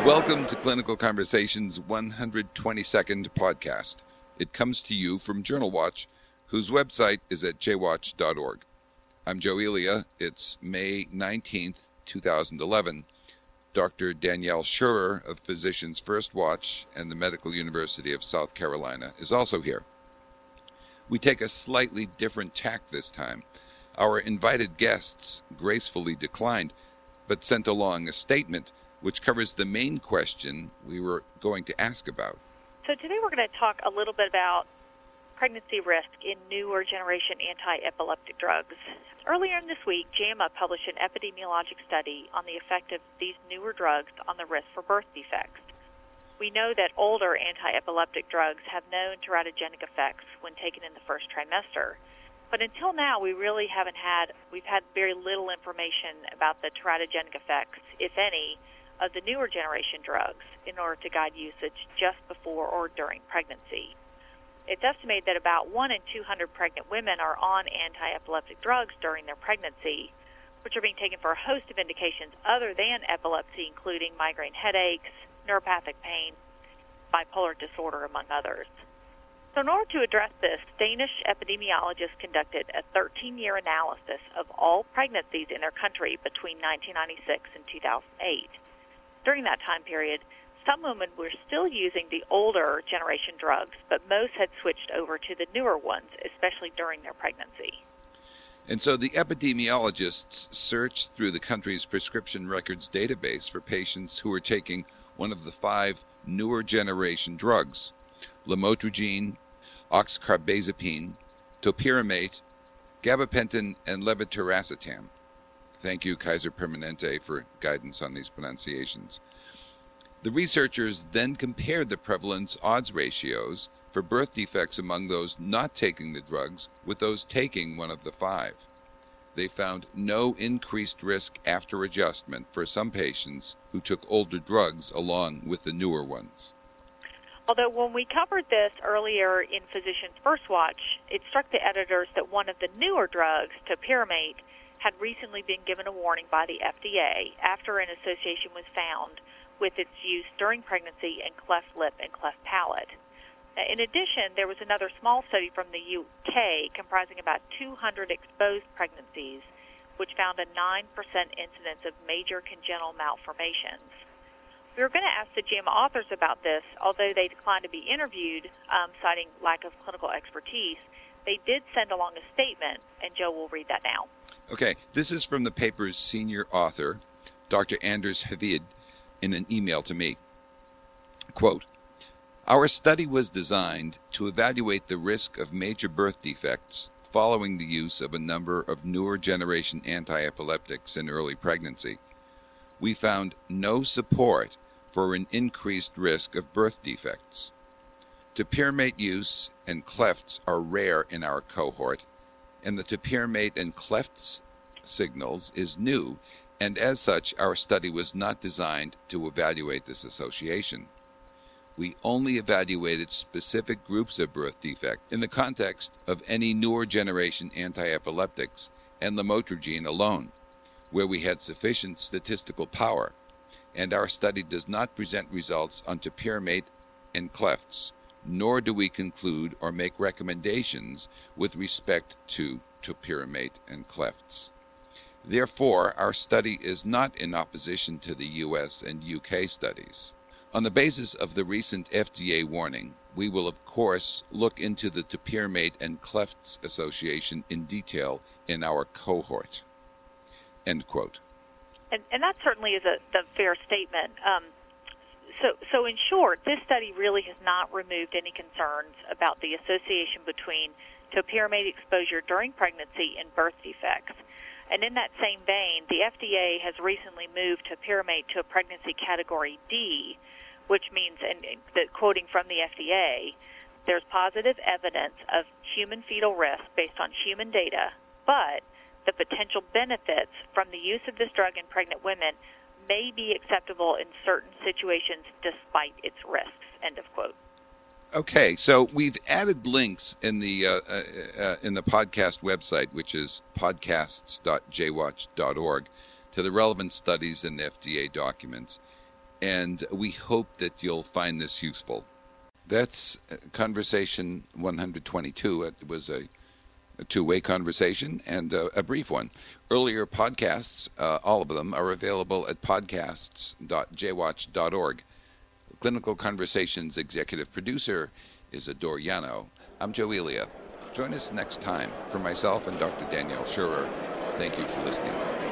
Welcome to Clinical Conversations 122nd podcast. It comes to you from Journal Watch, whose website is at jwatch.org. I'm Joe Elia. It's May 19th, 2011. Dr. Danielle Schurer of Physicians First Watch and the Medical University of South Carolina is also here. We take a slightly different tack this time. Our invited guests gracefully declined, but sent along a statement which covers the main question we were going to ask about. So today we're going to talk a little bit about pregnancy risk in newer generation anti-epileptic drugs. Earlier in this week, JAMA published an epidemiologic study on the effect of these newer drugs on the risk for birth defects. We know that older anti-epileptic drugs have known teratogenic effects when taken in the first trimester. But until now, we've had very little information about the teratogenic effects, if any, of the newer generation drugs in order to guide usage just before or during pregnancy. It's estimated that about 1 in 200 pregnant women are on anti-epileptic drugs during their pregnancy, which are being taken for a host of indications other than epilepsy, including migraine headaches, neuropathic pain, bipolar disorder, among others. So in order to address this, Danish epidemiologists conducted a 13-year analysis of all pregnancies in their country between 1996 and 2008. During that time period, some women were still using the older generation drugs, but most had switched over to the newer ones, especially during their pregnancy. And so the epidemiologists searched through the country's prescription records database for patients who were taking one of the 5 newer generation drugs: lamotrigine, oxcarbazepine, topiramate, gabapentin, and levetiracetam. Thank you, Kaiser Permanente, for guidance on these pronunciations. The researchers then compared the prevalence odds ratios for birth defects among those not taking the drugs with those taking one of the 5. They found no increased risk after adjustment for some patients who took older drugs along with the newer ones. Although when we covered this earlier in Physicians First Watch, it struck the editors that one of the newer drugs, topiramate, had recently been given a warning by the FDA after an association was found with its use during pregnancy in cleft lip and cleft palate. In addition, there was another small study from the UK comprising about 200 exposed pregnancies, which found a 9% incidence of major congenital malformations. We were going to ask the JAMA authors about this, although they declined to be interviewed, citing lack of clinical expertise. They did send along a statement, and Joe will read that now. Okay, this is from the paper's senior author, Dr. Anders Havid, in an email to me. Quote, "Our study was designed to evaluate the risk of major birth defects following the use of a number of newer generation anti-epileptics in early pregnancy. We found no support for an increased risk of birth defects. Topiramate use and clefts are rare in our cohort, and the topiramate and clefts signals is new, and as such, our study was not designed to evaluate this association. We only evaluated specific groups of birth defect in the context of any newer generation anti-epileptics and lamotrigine alone, where we had sufficient statistical power, and our study does not present results on topiramate and clefts, nor do we conclude or make recommendations with respect to topiramate and clefts. Therefore, our study is not in opposition to the U.S. and U.K. studies. On the basis of the recent FDA warning, we will of course look into the topiramate and clefts association in detail in our cohort." End quote. And that certainly is the fair statement. So in short, this study really has not removed any concerns about the association between topiramate exposure during pregnancy and birth defects. And in that same vein, the FDA has recently moved topiramate to a pregnancy category D, which means, and quoting from the FDA, there's positive evidence of human fetal risk based on human data, but the potential benefits from the use of this drug in pregnant women may be acceptable in certain situations despite its risks, end of quote. Okay, so we've added links in the podcast website, which is podcasts.jwatch.org, to the relevant studies and FDA documents. and we hope that you'll find this useful. That's Conversation 122. It was a two-way conversation and a brief one. Earlier podcasts, all of them, are available at podcasts.jwatch.org. Clinical Conversations executive producer is Adore Yano. I'm Joe Elia. Join us next time. For myself and Dr. Danielle Schurer, thank you for listening.